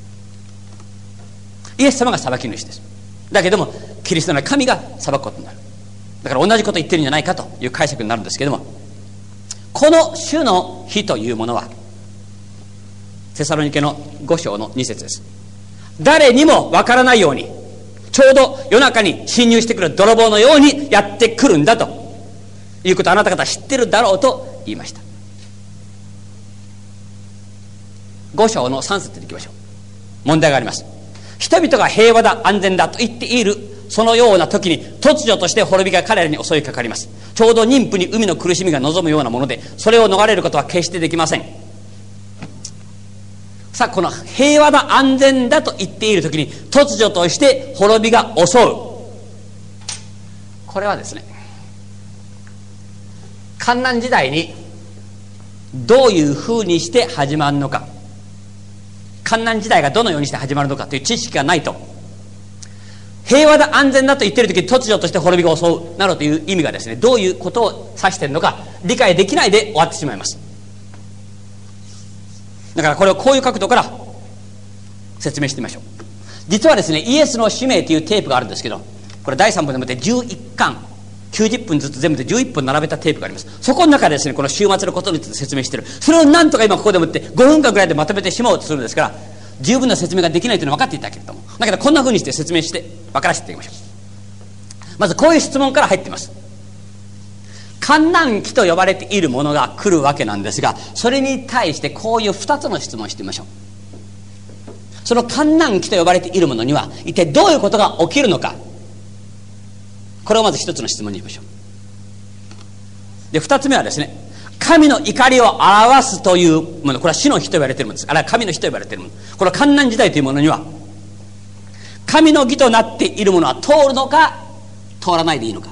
イエス様が裁き主です。だけどもキリストの神が裁くことになる。だから同じことを言ってるんじゃないかという解釈になるんですけれども、この主の日というものはテサロニケの5章の2節です。誰にもわからないように、ちょうど夜中に侵入してくる泥棒のようにやってくるんだということをあなた方知ってるだろうと言いました。5章の3節でいきましょう。問題があります。人々が平和だ安全だと言っているそのような時に突如として滅びが彼らに襲いかかります。ちょうど妊婦に海の苦しみが望むようなもので、それを逃れることは決してできません。さあ、この平和だ安全だと言っている時に突如として滅びが襲う、これはですね、患難時代にどういうふうにして始まるのか、患難時代がどのようにして始まるのかという知識がないと、平和だ安全だと言っている時に突如として滅びが襲うなどという意味がですね、どういうことを指しているのか理解できないで終わってしまいます。だからこれをこういう角度から説明してみましょう。実はですね、イエスの使命というテープがあるんですけど、これ第3部でもって11巻90分ずつ全部で11分並べたテープがあります。そこの中でですね、この終末のことについて説明している。それをなんとか今ここでもって5分間ぐらいでまとめてしまおうとするんですから、十分な説明ができないというのは分かっていたけれども、だけどこんなふうにして説明して分からせていきましょう。まずこういう質問から入っています。患難期と呼ばれているものが来るわけなんですが、それに対してこういう2つの質問をしてみましょう。その患難期と呼ばれているものには一体どういうことが起きるのか、これをまず一つの質問にしましょう。で、二つ目はですね、神の怒りを表すというもの、これは死の日と言われているものです。あるいは神の日と言われているもの、これは患難時代というものには神の義となっているものは通るのか通らないでいいのか。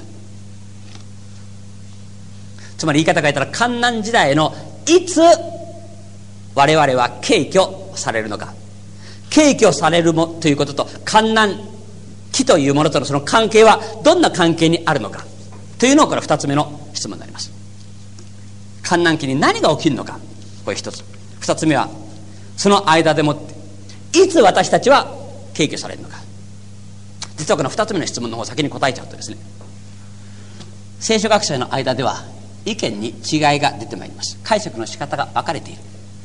つまり言い方を変えたら、患難時代のいつ我々は敬挙されるのか、敬挙されるもということと患難期というものとのその関係はどんな関係にあるのかというのを、これ2つ目の質問になります。患難期に何が起きるのか、これ1つ。2つ目はその間でもっていつ私たちは敬挙されるのか。実はこの2つ目の質問の方を先に答えちゃうとですね、聖書学者の間では意見に違いが出てまいります。解釈の仕方が分かれている。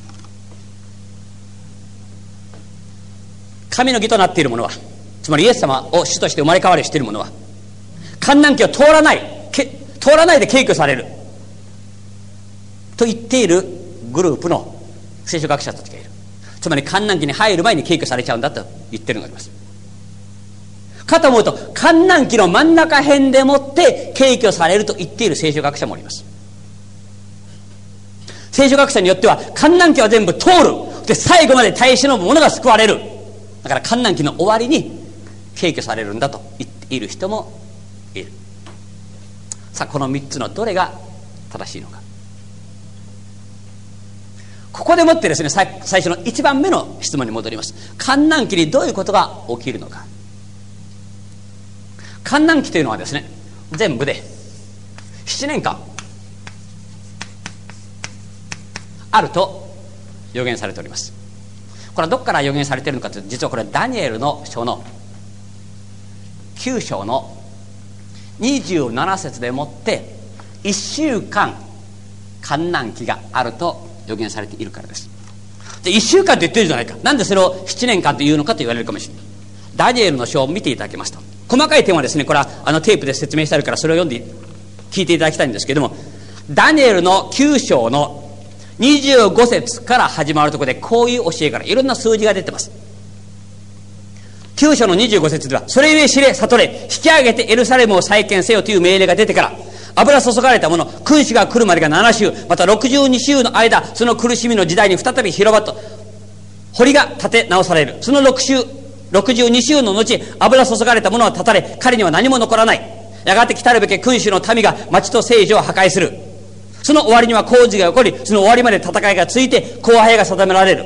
神の義となっているものは、つまりイエス様を主として生まれ変わりしているものは、患難期を通らないで敬挙されると言っているグループの聖書学者たちがいる。つまり患難期に入る前に敬挙されちゃうんだと言っているのがあります。かと思うと、患難期の真ん中辺でもって敬挙されると言っている聖書学者もおります。聖書学者によっては患難期は全部通る、で最後まで耐え忍ぶ者が救われる、だから患難期の終わりに敬挙されるんだと言っている人もいる。さあ、この3つのどれが正しいのか。ここでもってですね、最初の1番目の質問に戻ります。患難期にどういうことが起きるのか。患難期というのはですね、全部で7年間あると予言されております。これはどこから予言されているのかというと、実はこれはダニエルの書の9章の27節でもって1週間患難期があると予言されているからです。で、1週間って言ってるじゃないか、なんでそれを7年間というのかと言われるかもしれない。ダニエルの書を見ていただきますと、細かい点はですね、これはテープで説明してあるから、それを読んで聞いていただきたいんですけれども、ダニエルの9章の25節から始まるところで、こういう教えからいろんな数字が出てます。9章の25節では、それゆえ知れ悟れ、引き上げてエルサレムを再建せよという命令が出てから、油注がれたもの、君主が来るまでが7週、また62週の間、その苦しみの時代に再び広場と堀が建て直される。その62週の後、油注がれたものは断たれ、彼には何も残らない。やがて来たるべき君主の民が町と聖所を破壊する。その終わりには工事が起こり、その終わりまで戦いが続いて公平が定められる。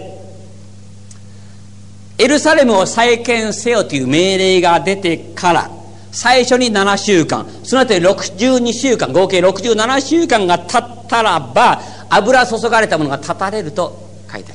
エルサレムを再建せよという命令が出てから最初に7週間、その後に62週間、合計67週間が経ったらば、油注がれたものが断たれると書いてある。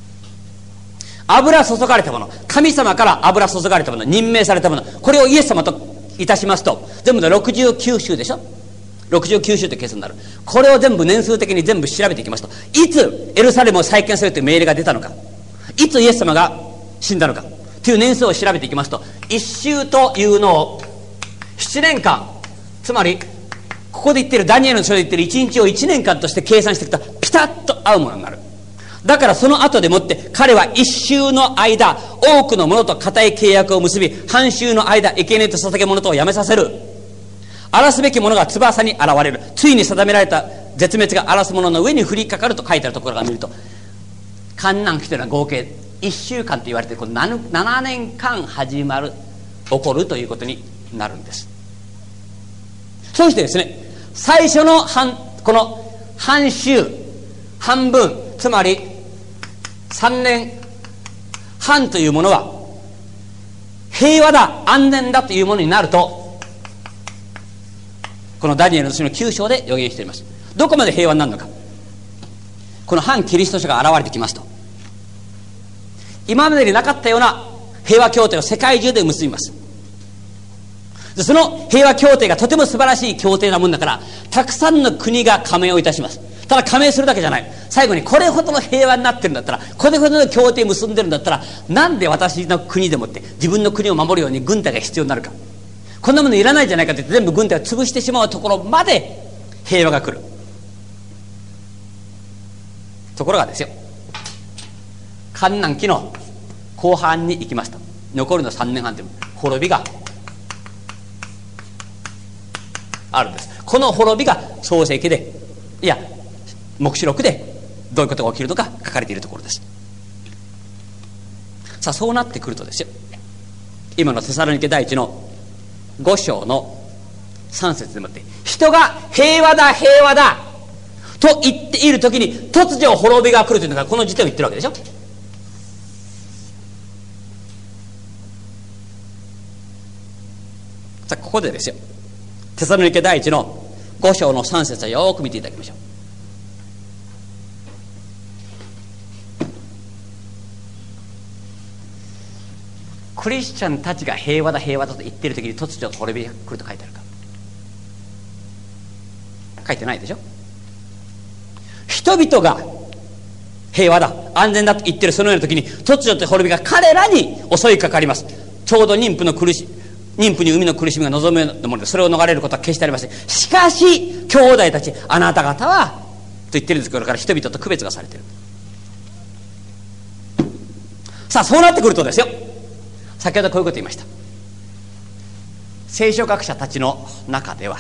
油注がれたもの、神様から油注がれたもの、任命されたもの、これをイエス様といたしますと、全部で69週でしょ。69週という計算になる。これを全部年数的に全部調べていきますと、いつエルサレムを再建するという命令が出たのか、いつイエス様が死んだのかという年数を調べていきますと、一週というのを7年間、つまりここで言っているダニエルの書で言っている1日を1年間として計算していくと、ピタッと合うものになる。だからその後でもって彼は1週の間多くの者と固い契約を結び、半週の間生贄と捧げ物とをやめさせる。荒らすべき者が翼に現れる。ついに定められた絶滅が荒らす者の上に降りかかると書いてあるところが見ると、患難期というのは合計1週間と言われている、この 7年間起こるということになるんです。そしてですね、最初のこの半週半分、つまり3年半というものは平和だ、安全だというものになると、このダニエルの書の9章で予言しています。どこまで平和になるのか。この反キリスト者が現れてきますと、今までになかったような平和協定を世界中で結びます。でその平和協定がとても素晴らしい協定なもんだから、たくさんの国が加盟をいたします。ただ加盟するだけじゃない。最後にこれほどの平和になってるんだったら、これほどの協定を結んでるんだったら、なんで私の国でもって自分の国を守るように軍隊が必要になるか。こんなものいらないじゃないかと言って全部軍隊を潰してしまうところまで平和が来る。ところがですよ、観覧期の後半に行きますと、残りの3年半という滅びがあるんです。この滅びが創世記で、いや黙示録でどういうことが起きるのか書かれているところです。さあそうなってくるとですよ、今のテサロニケ第一の5章の3節でもって、人が平和だ平和だと言っている時に突如滅びが来るというのがこの時点を言ってるわけでしょ。さあここでですよ、テサロニケ第一の5章の3節をよく見ていただきましょう。クリスチャンたちが平和だ平和だと言っている時に突如滅びが来ると書いてあるか。書いてないでしょ。人々が平和だ安全だと言っているそのような時に突如と滅びが彼らに襲いかかります。ちょうど妊婦に海の苦しみが望むようなもので、それを逃れることは決してありません。しかし兄弟たち、あなた方はと言ってるんですけど、から人々と区別がされている。さあそうなってくるとですよ、先ほどこういうこと言いました。聖書学者たちの中では、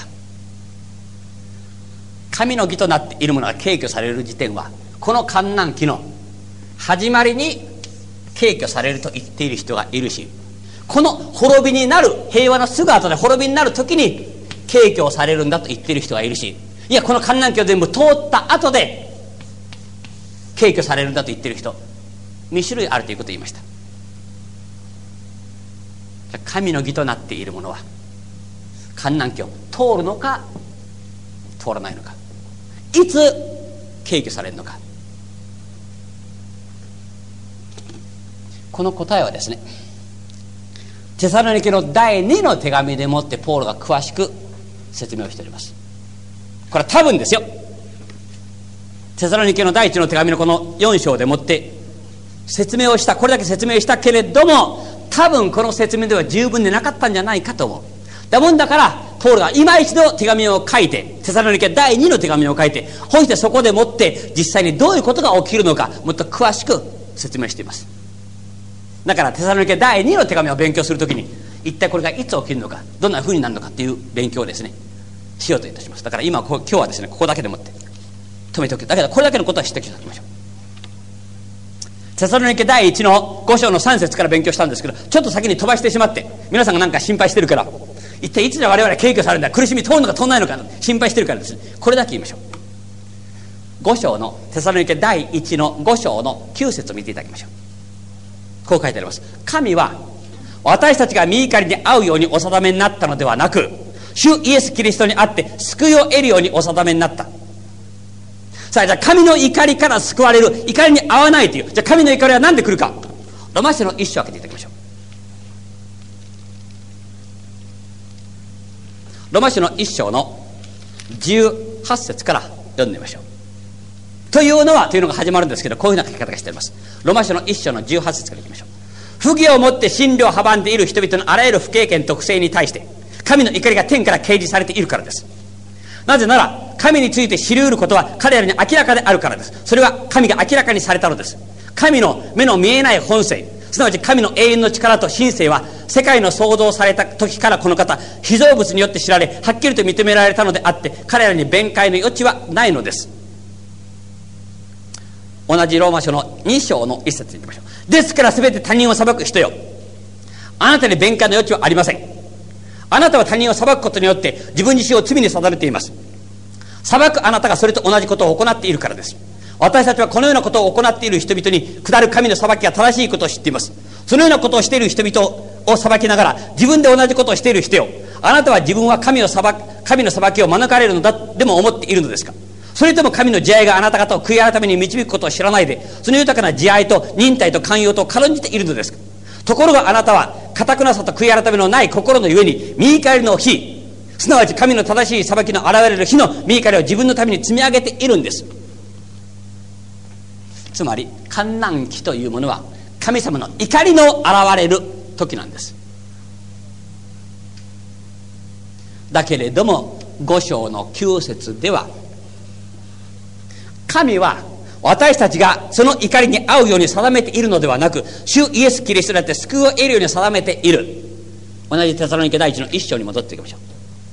神の義となっているものが軽挙される時点はこの観覧期の始まりに軽挙されると言っている人がいるし、この滅びになる、平和のすぐ後で滅びになる時に軽挙されるんだと言っている人がいるし、いやこの観覧期を全部通った後で軽挙されるんだと言っている人、2種類あるということを言いました。神の義となっているものは観覧期を通るのか通らないのか、いつ軽挙されるのか。この答えはですね、テサロニケの第2の手紙でもってポールが詳しく説明をしております。これは多分ですよ、テサロニケの第1の手紙のこの4章でもって説明をした、これだけ説明したけれども、多分この説明では十分でなかったんじゃないかと思う。だもんだからポールが今一度手紙を書いて、テサロニケ第2の手紙を書いて、そしてそこでもって実際にどういうことが起きるのかもっと詳しく説明しています。だからテサロニケ第2の手紙を勉強するときに、一体これがいつ起きるのか、どんな風になるのかっていう勉強をですねしようといたします。だから今日はですね、ここだけでもって止めておく。だけどこれだけのことは知っておきましょう。テサロニケ第1の5章の3節から勉強したんですけど、ちょっと先に飛ばしてしまって、皆さんがなんか心配してるから、一体いつで我々は軽挙されるんだ、苦しみ通るのか通らないのか心配してるからですね、これだけ言いましょう。5章のテサロニケ第1の5章の9節を見ていただきましょう。こう書いてあります。神は私たちが御怒りに遭うようにお定めになったのではなく、主イエス・キリストにあって救いを得るようにお定めになった。さあじゃあ神の怒りから救われる、怒りに遭わないという、じゃあ神の怒りは何で来るか。ロマ書の1章を開けていただきましょう。ロマ書の1章の18節から読んでみましょう。というのが始まるんですけど、こういうふうな書き方がしてあります。ロマ書の1章の18節からいきましょう。不義をもって真理を阻んでいる人々のあらゆる不経験と不正に対して神の怒りが天から掲示されているからです。なぜなら神について知り得ることは彼らに明らかであるからです。それは神が明らかにされたのです。神の目の見えない本性、すなわち神の永遠の力と神性は世界の創造された時からこの方被造物によって知られ、はっきりと認められたのであって、彼らに弁解の余地はないのです。同じローマ書の2章の1節に行きましょう。ですから全て他人を裁く人よ、あなたに弁解の余地はありません。あなたは他人を裁くことによって自分自身を罪に定めています。裁くあなたがそれと同じことを行っているからです。 私たちはこのようなことを行っている人々に下る神の裁きが正しいことを知っています。そのようなことをしている人々を裁きながら、自分で同じことをしている人よ、あなたは自分は神の裁きを免れるのだでも思っているのですか。それとも神の慈愛があなた方を悔い改めに導くことを知らないで、その豊かな慈愛と忍耐と寛容と軽んじているのですか。ところがあなたは堅くなさと悔い改めのない心のゆえに、見怒りの日、すなわち神の正しい裁きの現れる日の見怒りを自分のために積み上げているんです。つまり観難期というものは神様の怒りの現れる時なんです。だけれども5章の9節では、神は私たちがその怒りに遭うように定めているのではなく、主イエス・キリストによって救いを得るように定めている。同じテサロニケ第一の1章に戻っていきましょ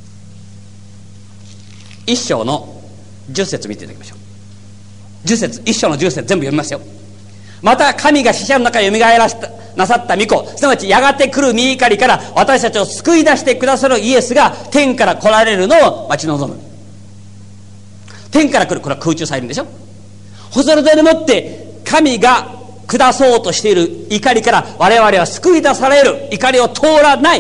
う。1章の10節見ていただきましょう。10節、1章の10節全部読みますよ。また神が死者の中によみがえらなさった御子、すなわちやがて来る御怒りから私たちを救い出してくださるイエスが天から来られるのを待ち望む。天から来る、これは空中サイレンでしょ。それでもって神が下そうとしている怒りから我々は救い出される。怒りを通らない。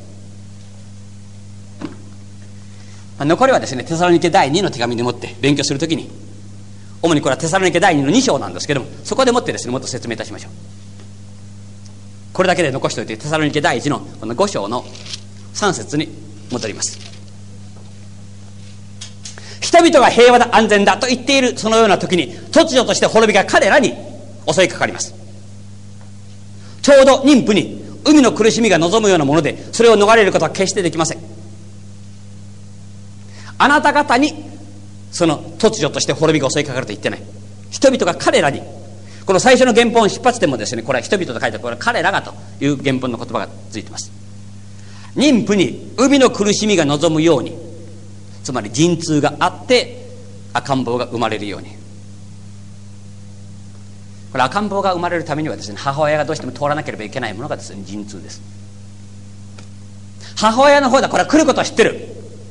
残りはですね、テサロニケ第2の手紙でもって勉強するときに、主にこれはテサロニケ第2の2章なんですけども、そこでもってですね、もっと説明いたしましょう。これだけで残しておいて、テサロニケ第1のこの5章の3節に戻ります。人々が平和だ安全だと言っているそのような時に、突如として滅びが彼らに襲いかかります。ちょうど妊婦に海の苦しみが望むようなもので、それを逃れることは決してできません。あなた方にその突如として滅びが襲いかかると言ってない。人々が彼らに、この最初の原本出発点もですね、これは人々と書いて、これは彼らがという原本の言葉がついています。妊婦に海の苦しみが望むように、つまり陣痛があって赤ん坊が生まれるように。これ赤ん坊が生まれるためにはですね、母親がどうしても通らなければいけないものがですね、陣痛です。母親の方だ、これは来ることを知ってる。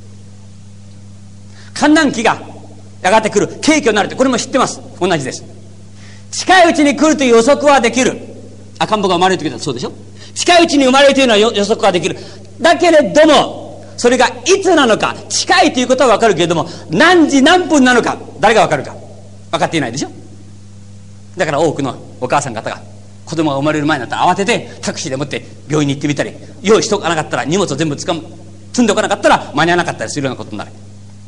観難期がやがて来る、景気になるって、これも知ってます。同じです。近いうちに来るという予測はできる。赤ん坊が生まれる時だとそうでしょ。近いうちに生まれるというのは予測はできる。だけれどもそれがいつなのか、近いということは分かるけれども、何時何分なのか誰が分かるか分かっていないでしょ。だから多くのお母さん方が子供が生まれる前になったら慌ててタクシーでもって病院に行ってみたり、用意しておかなかったら、荷物を全部積んでおかなかったら間に合わなかったりするようなことになる。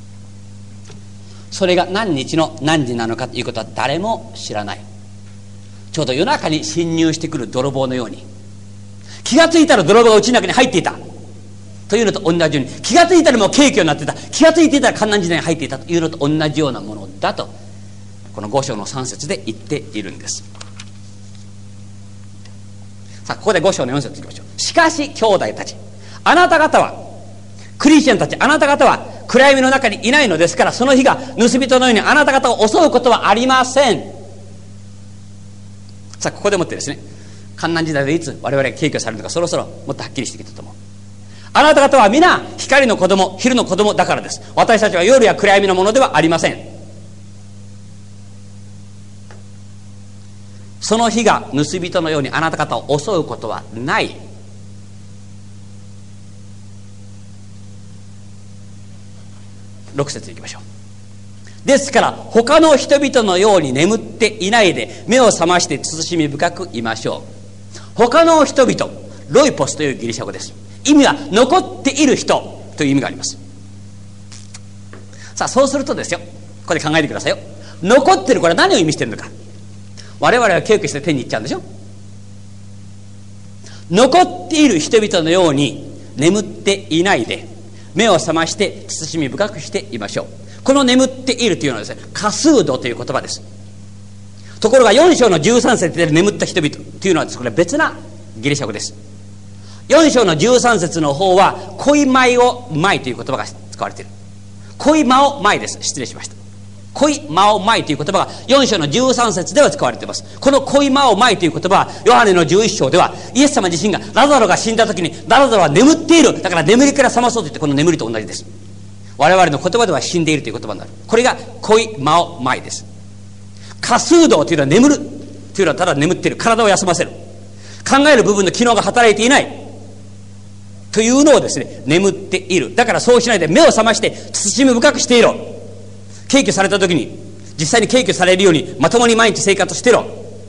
それが何日の何時なのかということは誰も知らない。ちょうど夜中に侵入してくる泥棒のように、気がついたら泥棒が家の中に入っていたというのと同じように、気がついたらもう景気になっていた、気がついていたら観難時代に入っていたというのと同じようなものだと、この5章の3節で言っているんです。さあ、ここで5章の4節いきましょう。しかし兄弟たち、あなた方は、クリスチャンたち、あなた方は暗闇の中にいないのですから、その日が盗人のようにあなた方を襲うことはありません。さあ、ここでもってですね、観難時代でいつ我々が警戒されるのか、そろそろもっとはっきりしてきたと思う。あなた方は皆光の子供、昼の子供だからです。私たちは夜や暗闇のものではありません。その日が盗人のようにあなた方を襲うことはない。6節いきましょう。ですから他の人々のように眠っていないで、目を覚まして慎み深くいましょう。他の人々、ロイポスというギリシャ語です。意味は残っている人という意味があります。さあ、そうするとですよ、ここで考えてくださいよ。残ってる、これは何を意味しているのか。我々は敬虚して天に行っちゃうんでしょ。残っている人々のように眠っていないで、目を覚まして慎み深くしていましょう。この眠っているというのはですね、カスードという言葉です。ところが4章の13節で眠った人々というのはこれは別なギリシャ語です。4章の13節の方は恋舞を舞という言葉が使われている。恋舞を舞です。失礼しました。恋舞を舞という言葉が4章の13節では使われています。この恋舞を舞という言葉はヨハネの11章ではイエス様自身がラザロが死んだ時にラザロは眠っている、だから眠りから覚まそうと言って、この眠りと同じです。我々の言葉では死んでいるという言葉になる。これが恋舞を舞です。 過数動というのは眠るというのはただ眠っている、体を休ませる、考える部分の機能が働いていないというのをですね、眠っている。だからそうしないで目を覚まして慎み深くしていろ。敬居された時に実際に敬居されるようにまともに毎日生活していろ。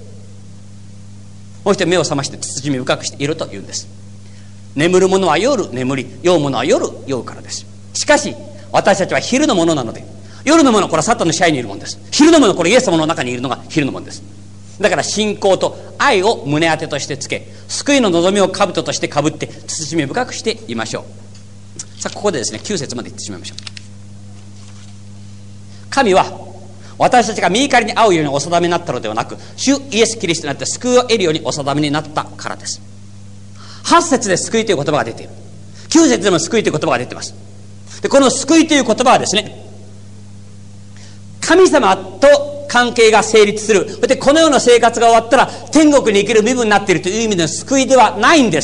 そして目を覚まして慎み深くしているというんです。眠る者は夜眠り、酔う者は夜酔うからです。しかし私たちは昼のものなので、夜のものこれはサタンの支配にいるものです。昼のものこれイエス様の中にいるのが昼のものです。だから信仰と愛を胸当てとしてつけ、救いの望みを兜としてかぶって慎み深くしていましょう。さあここでですね、9節まで言ってしまいましょう。神は私たちが御怒りに遭うようにお定めになったのではなく、主イエス・キリストになって救いを得るようにお定めになったからです。8節で救いという言葉が出ている。9節でも救いという言葉が出ています。でこの救いという言葉はですね、神様と関係が成立する、そしてこのような生活が終わったら天国に生きる身分になっているという意味での救いではないんです。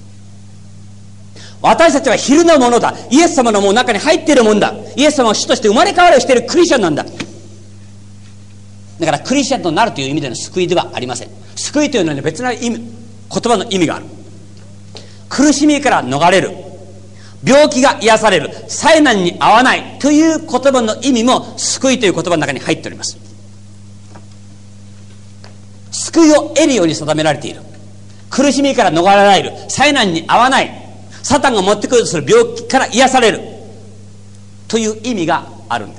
私たちは昼のものだ。イエス様のもう中に入っているもんだ。イエス様を主として生まれ変わりをしているクリスチャンなんだ。だからクリスチャンとなるという意味での救いではありません。救いというのは別な意味、言葉の意味がある。苦しみから逃れる、病気が癒される、災難に遭わないという言葉の意味も救いという言葉の中に入っております。救いを得るように定められている、苦しみから逃れられる、災難に遭わない、サタンが持ってくるとする病気から癒されるという意味があるんです。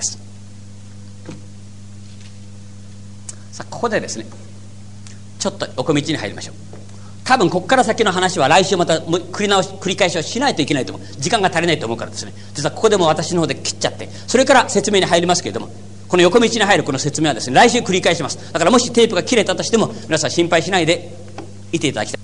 さあここでですね、ちょっと横道に入りましょう。多分ここから先の話は来週また繰り返しをしないといけないと思う。時間が足りないと思うからですね、実はここでも私の方で切っちゃって、それから説明に入りますけれども、この横道に入るこの説明はですね、来週繰り返します。だからもしテープが切れたとしても皆さん心配しないでいていただきたい。